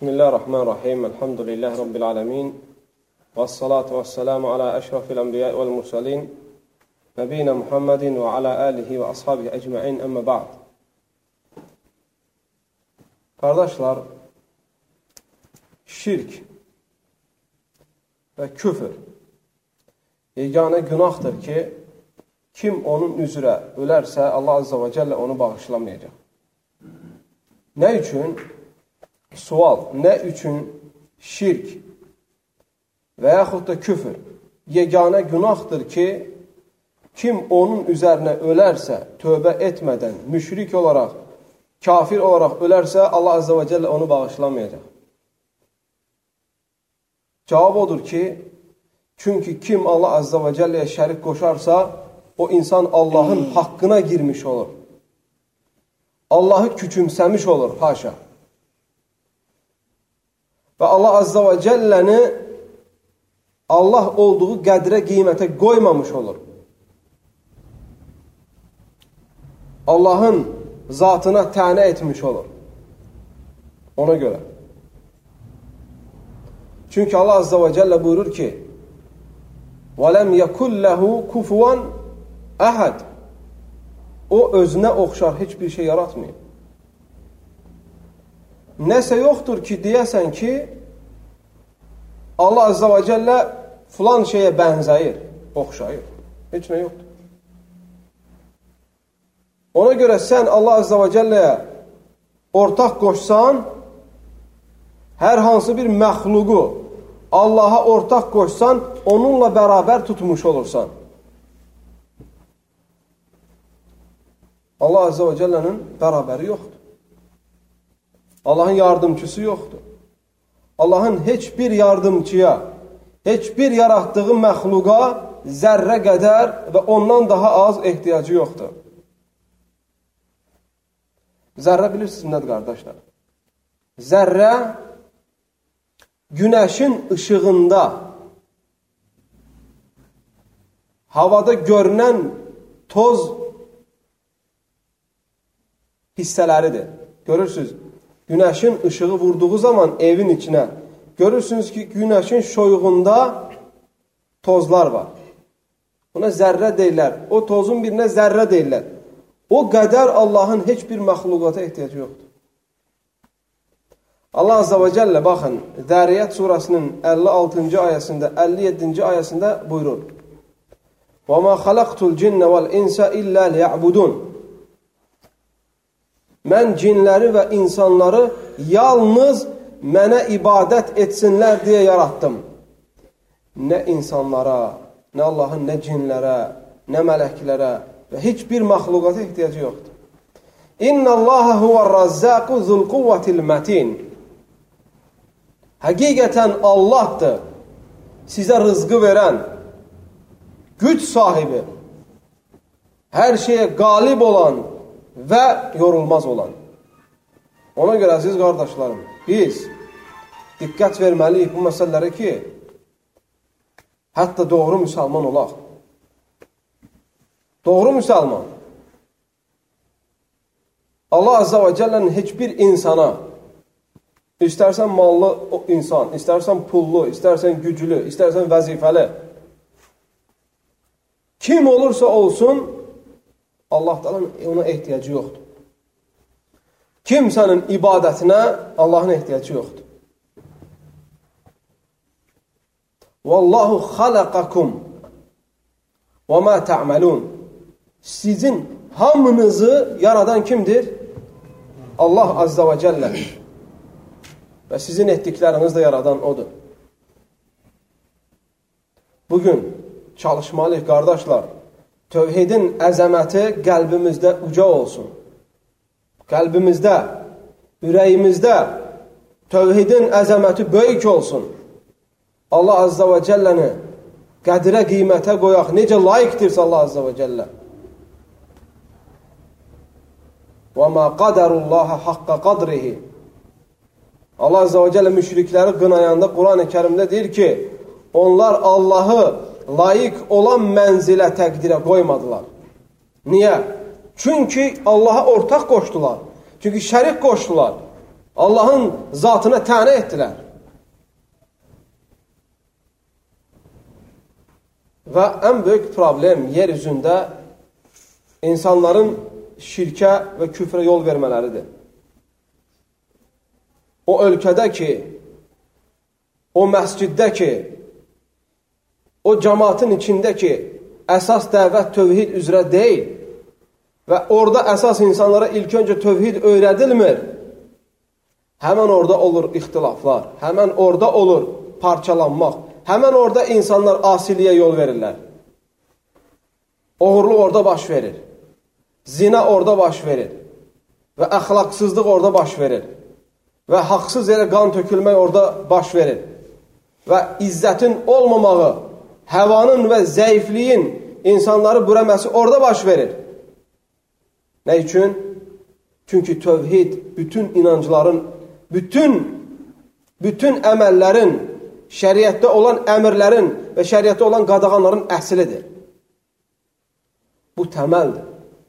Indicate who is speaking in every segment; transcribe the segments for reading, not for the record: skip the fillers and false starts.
Speaker 1: Bismillahirrahmanirrahim. Elhamdülillahi Rabbil alemin. Vessalatu vesselamu ala eşrafil enbiya vel mursalin. Nebiyina Muhammedin ve ala alihi ve ashabihi ecma'in emme ba'd. Kardeşler, şirk ve küfür yegane günahdır ki kim onun üzrə ölərsə Allah Azza ve Celle onu bağışlamayacaq. Ne üçün? Sual, ne üçün şirk və yaxud da küfür yegane günahdır ki kim onun üzərinə ölərsə, tövbə etmədən, müşrik olaraq, kafir olaraq ölərsə Allah Azza ve Celle onu bağışlamayacaq. Cavab odur ki, çünkü kim Allah Azza ve Celle'ye şərik qoşarsa, o insan Allah'ın haqqına girmiş olur. Allah'ı küçümsəmiş olur, haşa. Və Allah Azza ve Celle'ni Allah olduğu qədrə, qiymətə qoymamış olur. Allah'ın zatına tənə etmiş olur. Ona göre. Çünkü Allah Azza ve Celle buyurur ki وَلَمْ يَكُلْ لَهُ كُفُوًا أَحَدٍ O özünə oxşar hiçbir şey yaratmıyor. Nəsə yoxdur ki, deyəsən ki, Allah Azza ve Celle filan şeye bənzəyir, oxşayır. Heç nə yoxdur. Ona göre sen Allah Azza ve Celle'ye ortak qoşsan, hər hansı bir məxluqu Allah'a ortak qoşsan, onunla bərabər tutmuş olursan. Allah Azza ve Celle'nin bərabəri yoxdur. Allah'ın yardımcısı yoxdur. Allah'ın heç bir yardımcıya, heç bir yaratdığı məxluqa zərrə qədər və ondan daha az ehtiyacı yoxdur. Zərrə bilirsiniz nədir, qardaşlar? Zərrə günəşin ışığında havada görünən toz hissələridir. Görürsünüz, günəşin ışığı vurduğu zaman evin içine görürsünüz ki, günəşin şoyuğunda tozlar var. Buna zərrə deyirlər. O tozun birine zərrə deyirlər. O qədər Allah'ın heç bir məxluqata ehtiyacı yoxdur. Allah Azza ve Celle baxın, Zərriyyət surasının 56-cı ayəsində, 57-ci ayəsində buyurur. وَمَا خَلَقْتُ الْجِنَّ وَالْاِنْسَ إِلَّا لِيَعْبُدُونَ Mən cinləri və insanları yalnız mənə ibadət etsinlər deyə yarattım. Nə insanlara, nə Allahın, nə cinlərə, nə mələklərə və heç bir məxluqata ehtiyacı yoxdur. İnna Allaha huvar-razzaqu zul-quvvatil matin. Həqiqətən Allahdır sizə rızqı verən, güc sahibi, hər şeyə qalib olan və yorulmaz olan. Ona görə əziz qardaşlarım, biz diqqət verməliyik bu məsələlərə ki, hətta doğru müsəlman olaq. Doğru müsəlman. Allah Azza ve Celle'nin heç bir insana, istərsən mallı insan, istərsən pullu, istərsən güclü, istərsən vəzifəli, kim olursa olsun, Allah'tan ona ehtiyacı yoxdur. Kimsenin ibadətinə Allah'ın ehtiyacı yoxdur. Vallahu xalaqakum və ma ta'malun. Sizin hamınızı yaradan kimdir? Allah Azza ve Celle. Və sizin etdikləriniz də yaradan odur. Bugün çalışmalıyıq, qardaşlar. Tövhidin əzəməti qəlbimizdə uca olsun. Qəlbimizdə, ürəyimizdə tövhidin əzəməti böyük olsun. Allah Azza ve Celle'ni qədirə, qiymətə qoyaq. Necə layiqdirsə Allah Azza ve Celle. وَمَا قَدَرُ اللّٰهَ حَقَّ قَدْرِهِ Allah Azza ve Celle müşrikləri qınayanda Quran-ı Kerimdə deyir ki, onlar Allah'ı layiq olan mənzilə, təqdirə qoymadılar. Niyə? Çünki Allah'a ortaq qoşdular. Çünki şərik qoşdular. Allahın zatına tənə etdilər. Və ən böyük problem yer üzündə insanların şirkə və küfrə yol vermələridir. O ölkədə ki, o məsciddə ki, o cəmaatın içində ki, əsas dəvət tövhid üzrə deyil və orada əsas insanlara ilk öncə tövhid öyrədilmir, həmən orada olur ixtilaflar, həmən orada olur parçalanmaq, həmən orada insanlar asiliyə yol verirlər. Oğurluq orada baş verir, zina orada baş verir və əxlaqsızlıq orada baş verir və haqsız yerə qan tökülmək orada baş verir və izzətin olmamağı, həvanın və zəifliyin insanları bürəməsi orada baş verir. Nə üçün? Çünki tövhid bütün inancların, bütün əməllərin, şəriətdə olan əmirlərin və şəriətdə olan qadağanların əslidir. Bu təməldir.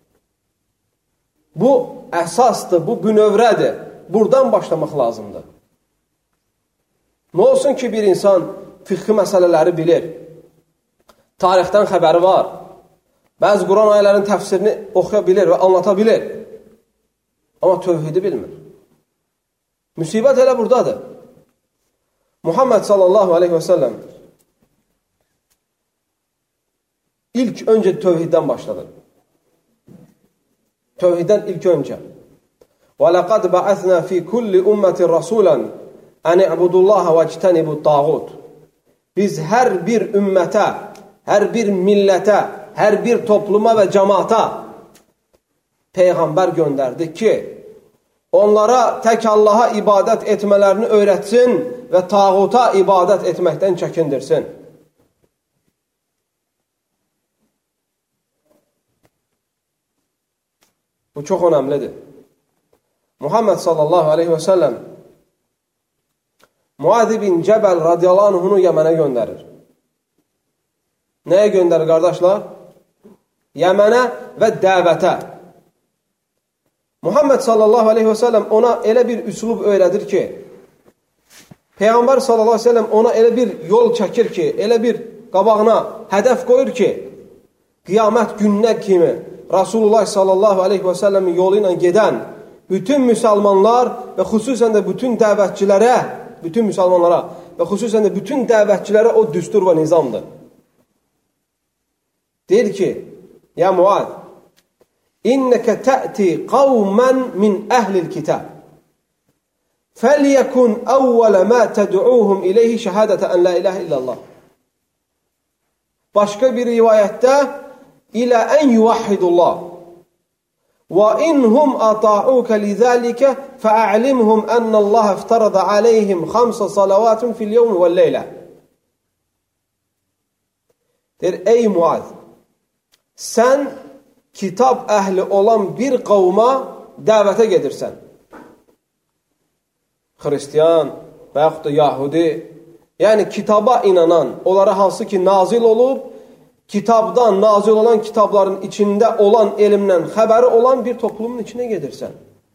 Speaker 1: Bu əsasdır, bu bünövrədir. Buradan başlamaq lazımdır. Nə olsun ki, bir insan fiqhi məsələləri bilir, tarixdən xəbəri var, bəzi Quran ayələrinin təfsirini oxuya bilir və anlata bilir, amma tövhidi bilmir. Müsibət elə buradadır. Muhammed sallallahu aleyhi və səlləm ilk öncə tövhiddən başladı. Tövhiddən ilk öncə. وَلَقَدْ بَعَثْنَا فِي كُلِّ أُمَّةٍ رَسُولًا أَنِ اعْبُدُوا اللّٰهَ وَاجْتَنِبُوا الطَّاغُوتَ. Biz hər bir ümmətə, hər bir millətə, hər bir topluma və cəmaata Peyğəmbər göndərdik ki, onlara tək Allaha ibadət etmələrini öyrətsin və tağuta ibadət etməkdən çəkindirsin. Bu çox önəmlidir. Muhammed sallallahu aleyhi və səlləm Muad bin Cəbəl radiyallahu anhunu Yəmənə göndərir. Nəyə göndərir, qardaşlar? Yəmənə və dəvətə. Muhammed sallallahu aleyhi və səlləm ona elə bir üslub öyrədir ki, Peyğəmbər sallallahu aleyhi və səlləm ona elə bir yol çəkir ki, elə bir qabağına hədəf qoyur ki, qiyamət gününə kimi Rasulullah sallallahu aleyhi və səlləmin yolu ilə gedən bütün müsəlmanlar və xüsusən də bütün dəvətçilərə, bütün müsəlmanlara və xüsusən də bütün dəvətçilərə o düstur və nizamdır. Deyir ki, ya Muad, İnnəkə tə'ti qavmən min əhlil kitab. Fəliyəkun əvvələ mə təd'uhum iləyhi şəhədətə ən la iləhə illallah. Başqa bir rivayətdə ilə ən yuvahhidullah. Və inhum ata'uka lizəlikə fəə'limhum ənəllaha iftarada aleyhim 5 salavatun fil yevmi vəl leylə. Deyir, ey Muad, sən kitab əhli olan bir qavma dəvətə gedirsən. Xristiyan və yaxud da Yahudi, yəni kitaba inanan, onlara hansı ki nazil olub, kitabdan nazil olan kitabların içində olan elmdən xəbəri olan bir toplumun içinə gedirsən.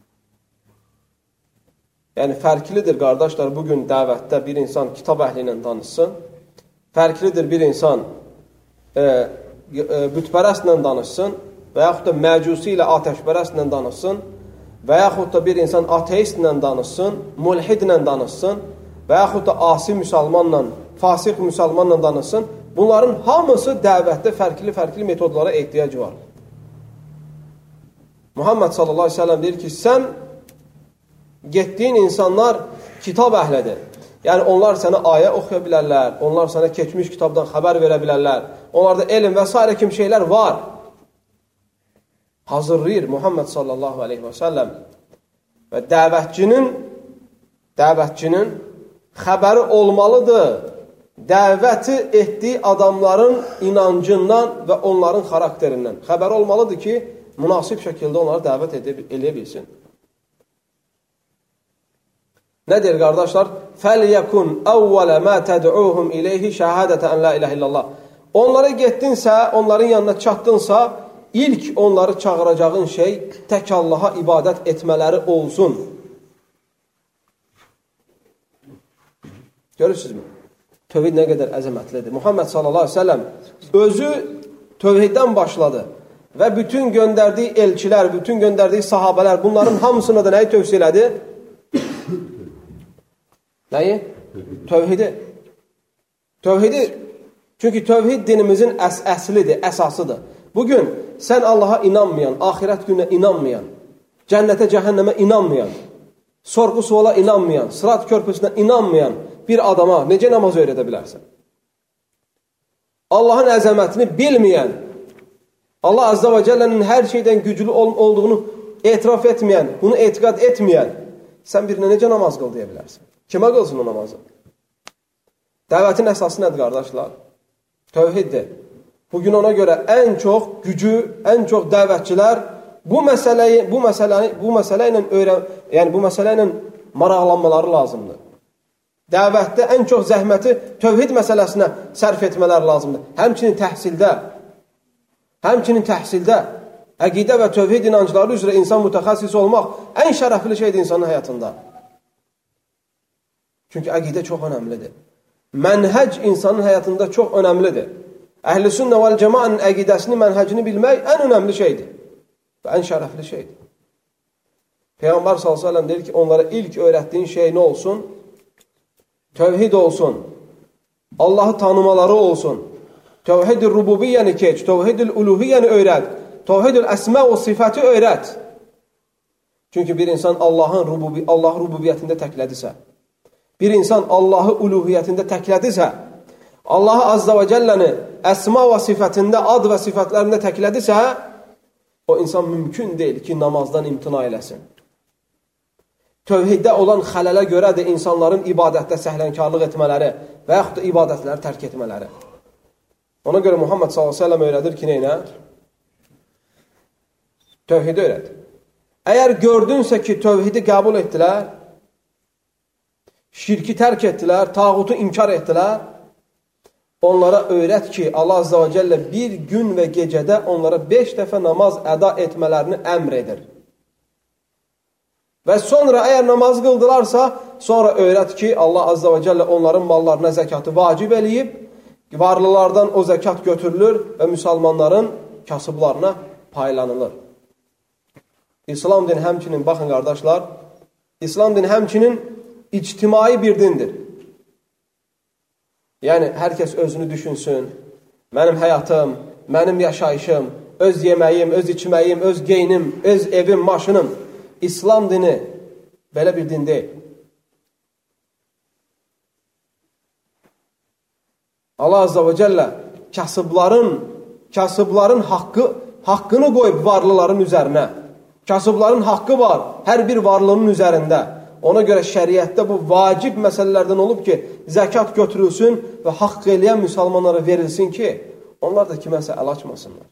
Speaker 1: Yəni fərqlidir, qardaşlar, bugün dəvətdə bir insan kitab əhli ilə danışsın, fərqlidir bir insan bütpərəstlə danışsın, və yaxud da məcusi ilə atəşpərəstlə danışsın, və yaxud da bir insan ateistlə danışsın, mulhidlə danışsın, və yaxud da asi müsəlmanla, fasıq müsəlmanla danışsın, bunların hamısı dəvətdə fərqli metodlara ehtiyacı var. Muhammed sallallahu aleyhi ve sellem deyir ki, sən getdiyin insanlar kitab əhlidir. Yəni onlar sənə ayə oxuya bilərlər, onlar sənə keçmiş kitabdan xəbər verə bilərlər, onlarda elm və s. kimi şeylər var. Hazırlayır Muhammed sallallahu aleyhi ve sellem və dəvətçinin xəbəri olmalıdır. Dəvəti etdiyi adamların inancından və onların xarakterindən xəbəri olmalıdır ki, münasib şəkildə onları dəvət edə bilsin. Nə deyir, qardaşlar? فَلْيَكُنْ أَوَّلَ مَا تَدْعُوهُمْ إِلَيْهِ شَهَادَةَ أَنْ لَا إِلَهِ إِلَّا اللّٰهِ. Onlara getdinsə, onların yanına çatdınsa, ilk onları çağıracağın şey tək Allaha ibadət etmələri olsun. Görürsünüzmü? Tövhid nə qədər əzəmətlidir. Muhammed sallallahu aleyhi ve sellem özü tövhiddən başladı və bütün göndərdiyi elçilər, bütün göndərdiyi sahabələr bunların hamısına da nəyi tövsiyə elədi? Nəyi? Tövhidi. Tövhidi. Çünki tövhid dinimizin əslidir, əsasıdır. Bugün sən Allaha inanmayan, axirət gününə inanmayan, cənnətə, cəhənnəmə inanmayan, sorğu suala inanmayan, sırat körpüsünə inanmayan bir adama necə namaz öyrədə bilərsən? Allahın əzəmətini bilməyən, Allah Azza və Cəllənin hər şeydən güclü olduğunu etiraf etməyən, bunu etiqad etməyən, sən birinə necə namaz qıl deyə bilərsən? Kimə qılsın o namazı? Dəvətin əsası nədir, qardaşlar? Tövhiddir. Bugün ona görə ən çox gücü, ən çox dəvətçilər bu məsələ ilə maraqlanmaları lazımdır. Dəvətdə ən çox zəhməti tövhid məsələsinə sərf etmələri lazımdır. Həmçinin təhsildə əqidə və tövhid inancları üzrə insan mütəxəssis olmaq ən şərəfli şeydir insanın həyatında. Çünki əqidə çox önəmlidir. Mənhəc insanın həyatında çox önəmlidir. Əhl-i sünnə vəl cəmaənin əqidəsini, mənhəcini bilmək ən önəmli şeydir və ən şərəfli şeydir. Peyğəmbər sallallahu əleyhi və səlləm deyir ki, onlara ilk öyrətdiyin şey nə olsun? Tövhid olsun. Allahı tanımaları olsun. Tövhid-ül rububiyyəni keç, tövhid-ül uluhiyyəni öyrət, tövhid-ül əsmə və sifəti öyrət. Çünki bir insan Allah rububiyyətində təklədisə, bir insan Allahı uluhiyyətində təklədisə, Allah Azza və Cəlləni əsma və sifətində, ad və sifətlərində təklədisə, o insan mümkün deyil ki, namazdan imtina eləsin. Tövhiddə olan xələlə görə də insanların ibadətdə səhlənkarlıq etmələri və yaxud da ibadətləri tərk etmələri. Ona görə Muhammed sallallahu aleyhi ve sellem öyrədir ki, neynə? Tövhidi öyrədir. Əgər gördünsə ki, tövhidi qəbul etdilər, şirki tərk etdilər, tağutu inkar etdilər, onlara öyrət ki, Allah Azza və Cəllə bir gün və gecədə onlara 5 dəfə namaz əda etmələrini əmr edir. Və sonra əgər namaz qıldılarsa, sonra öyrət ki, Allah Azza və Cəllə onların mallarına zəkatı vacib eləyib, varlılardan o zəkat götürülür və müsəlmanların kasıblarına paylanılır. İslam dini həmçinin, baxın qardaşlar, İslam dini həmçinin ictimai bir dindir. Yəni, hər kəs özünü düşünsün, mənim həyatım, mənim yaşayışım, öz yeməyim, öz içməyim, öz geyinim, öz evim, maşınım. İslam dini belə bir din deyil. Allah Azza və Cəllə kasıbların haqqını qoyub varlıların üzərinə. Kasıbların haqqı var hər bir varlının üzərində. Ona görə şəriətdə bu vacib məsələlərdən olub ki, zəkat götürülsün və haqq eləyən müsəlmanlara verilsin ki, onlar da kiməsə əl açmasınlar.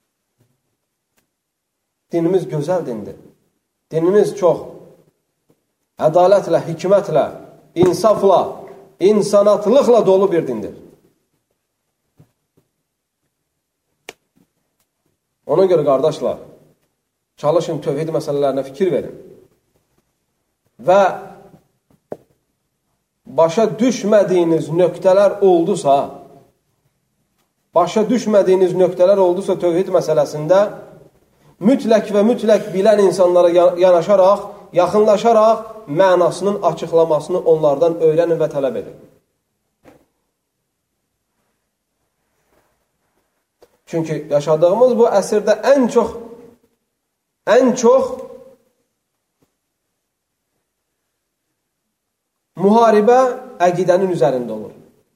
Speaker 1: Dinimiz gözəl dindir. Dinimiz çox ədalətlə, hikmətlə, insafla, insanatlıqla dolu bir dindir. Ona görə qardaşlar, çalışın tövhid məsələlərinə fikir verin. Və başa düşmədiyiniz nöqtələr oldusa tövhid məsələsində mütləq və mütləq bilən insanlara yanaşaraq, yaxınlaşaraq mənasının açıqlamasını onlardan öyrənin və tələb edin. Çünki yaşadığımız bu əsrdə ən çox müharibə əqidənin üzərində olur.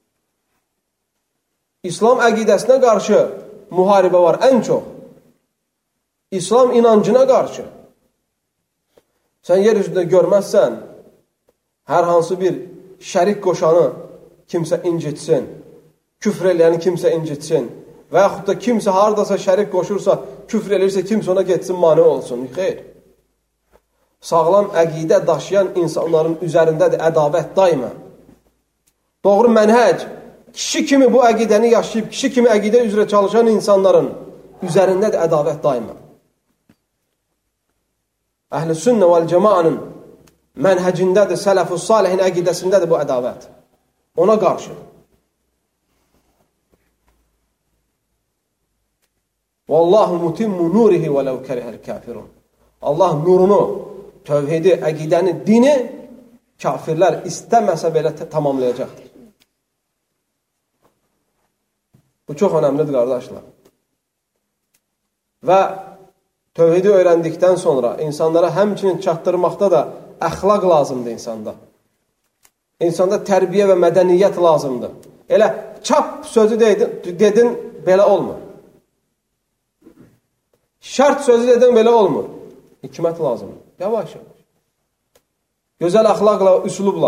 Speaker 1: İslam əqidəsinə qarşı müharibə var ən çox. İslam inancına qarşı. Sən yer üzündə görməzsən, hər hansı bir şərik qoşanı kimsə incitsin, küfr eləyəni kimsə incitsin və yaxud da kimsə haradasa şərik qoşursa, küfr eləyirsə, kimsə ona getsin, mane olsun. Xeyr. Sağlam əqidə daşıyan insanların üzərindədir ədavət daima. Doğru mənhəc, kişi kimi bu əqidəni yaşayıb, kişi kimi əqidə üzrə çalışan insanların üzərindədir ədavət daima. Əhl-i sünnə vəl cəmaənin mənhəcindədir, sələf-ü salihin əqidəsindədir bu ədavət. ona qarşı. Vallahu mutimmu nurihi və ləv kərihəl kafirun. Allah nurunu, tövhidi, əqidəni, dini kafirlər istəməsə belə tamamlayacaqdır. Bu çox önəmlidir, qardaşlar. Və tövhidi öyrəndikdən sonra insanlara həmçinin çatdırmaqda da əxlaq lazımdır insanda. İnsanda tərbiyə və mədəniyyət lazımdır. Elə çap sözü dedin, belə olmur. Şərt sözü dedin, belə olmur. Hikmət lazımdır. Yavaş. Gözəl əxlaqla, üslubla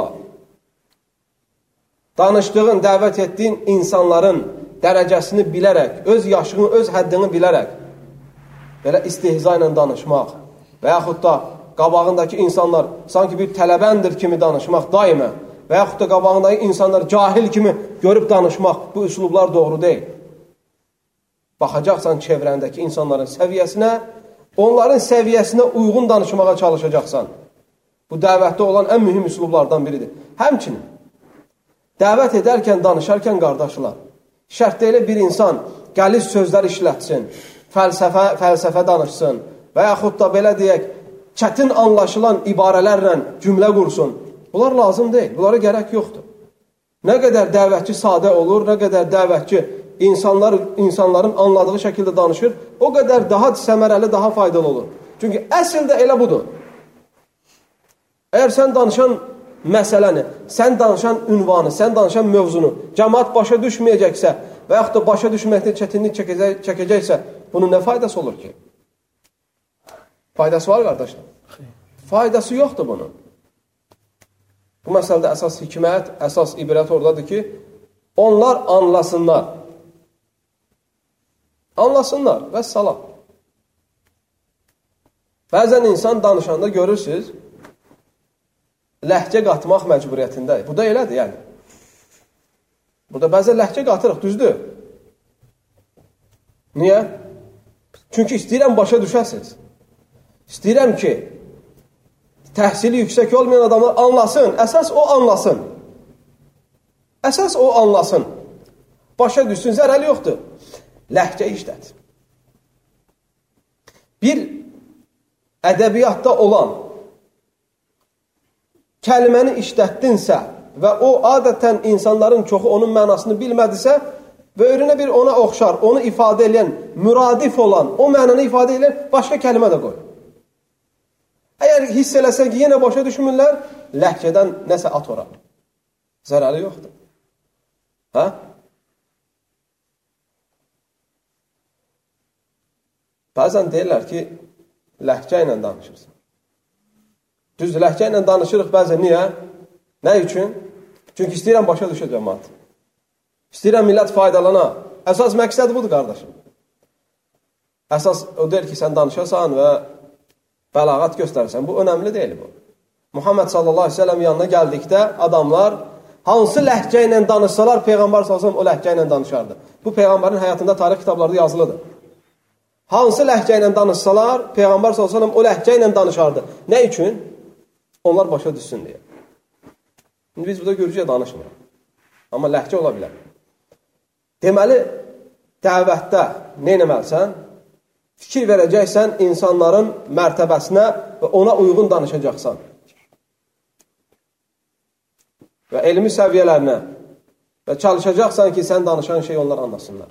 Speaker 1: danışdığın, dəvət etdiyin insanların dərəcəsini bilərək, öz yaşını, öz həddini bilərək belə istihza ilə danışmaq və yaxud da qabağındakı insanlar sanki bir tələbəndir kimi danışmaq daimə və yaxud da qabağındakı insanlar cahil kimi görüb danışmaq, bu üslublar doğru deyil. Baxacaqsan çevrəndəki insanların səviyyəsinə, onların səviyyəsinə uyğun danışmağa çalışacaqsan. Bu dəvətdə olan ən mühüm üslublardan biridir. Həmçinin, dəvət edərkən, danışarkən qardaşlar, şərt elə bir insan qəliz sözlər işlətsin, fəlsəfə danışsın və yaxud da belə deyək, çətin anlaşılan ibarələrlə cümlə qursun. Bunlar lazım deyil, bunlara gərək yoxdur. Nə qədər dəvətçi sadə olur, nə qədər dəvətçi insanların anladığı şəkildə danışır, o qədər daha səmərəli, daha faydalı olur. Çünki əsl də elə budur. Əgər sən danışan məsələni, sən danışan ünvanı, sən danışan mövzunu cəmaat başa düşməyəcəksə və yaxud da başa düşməkdə çətinlik çəkəcəksə, bunun nə faydası olur ki? Faydası var, qardaşlar? Faydası yoxdur bunun. Bu məsələdə əsas hikmət, əsas ibrət oradadır ki, onlar anlasınlar. Anlasınlar və salam. Bəzən insan danışanda görürsünüz, ləhcə qatmaq məcburiyyətindəyik. Bu da elədir, yəni. Burada bəzən ləhcə qatırıq, düzdür. Niyə? Çünki istəyirəm başa düşəsiniz. İstəyirəm ki, təhsili yüksək olmayan adamlar anlasın. Əsas o anlasın. Əsas o anlasın. Başa düşsün, zərəli yoxdur. Ləhcə işlət. Bir ədəbiyyatda olan kəliməni işlətdinsə və o adətən insanların çoxu onun mənasını bilmədisə və önünə bir ona oxşar, onu ifadə edən, müradif olan, o mənanı ifadə edən başqa kəlimə də qoy. Əgər hiss eləsən ki, yenə başa düşmürlər, ləhcədən nəsə at ora. Zərəli yoxdur. Hə? Bəzən deyirlər ki, ləhcə ilə danışırsan. Düzdür, ləhcə ilə danışırıq bəzən. Niyə? Nə üçün? Çünki istəyirəm başa düşə cəmaat. İstəyirəm millət faydalana. Əsas məqsəd budur, qardaşım. Əsas o deyir ki, sən danışasan və bəlağat göstərsən. Bu, önəmli deyil bu. Muhammed sallallahu aleyhi ve sellem yanına gəldikdə adamlar hansı ləhcə ilə danışsalar, Peyğəmbər sallallahu aleyhi ve sellem o ləhcə ilə danışardı. Bu, Peyğəmbərin həyatında tarix kitablarda yazılıdır. Hansı ləhcə ilə danışsalar, Peyğəmbər sallallahu aleyhi ve sellem o ləhcə ilə danışardı. Nə üçün? Onlar başa düşsün deyə. İndi biz burada Gürcüyə danışmırıq. Amma ləhcə ola bilər. Deməli, dəvətdə nə etməlisən? Fikir verəcəksən insanların mərtəbəsinə və ona uyğun danışacaqsan. Və elmi səviyyələrinə və çalışacaqsan ki, sən danışan şey onlar anlasınlar.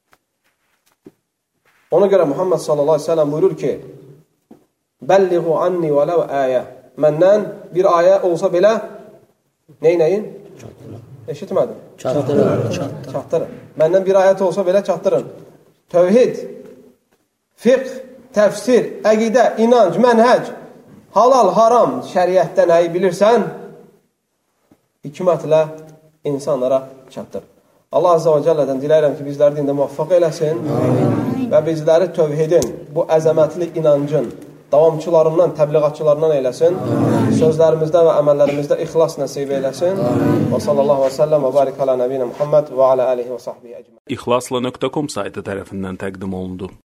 Speaker 1: Ona görə Muhammed sallallahu aleyhi ve sellem buyurur ki, Bəlliğu anni və ləv əyə. Məndən bir ayə olsa belə, neyin? Eşitmədim. Çatdırın. Məndən bir ayət olsa belə çatdırın. Tövhid, fiqh, təfsir, əqidə, inanc, mənhəc, halal, haram, şəriətdə nəyi bilirsən, hikmətlə insanlara çatdır. Allah Azza və Cəllədən diləyirəm ki, bizləri dində muvaffaq eləsin və bizləri tövhidin, bu əzəmətli inancın davamçılarından, təbliğatçılarından eyləsin. Sözlərimizdə və əməllərimizdə ixlas nəsib eyləsin. Və sallallahu və səlləm və barik alə nəbiyyə Muhammed və alə alihi və sahbihi əcməin.
Speaker 2: İxlasla.com saytı tərəfindən təqdim olundu.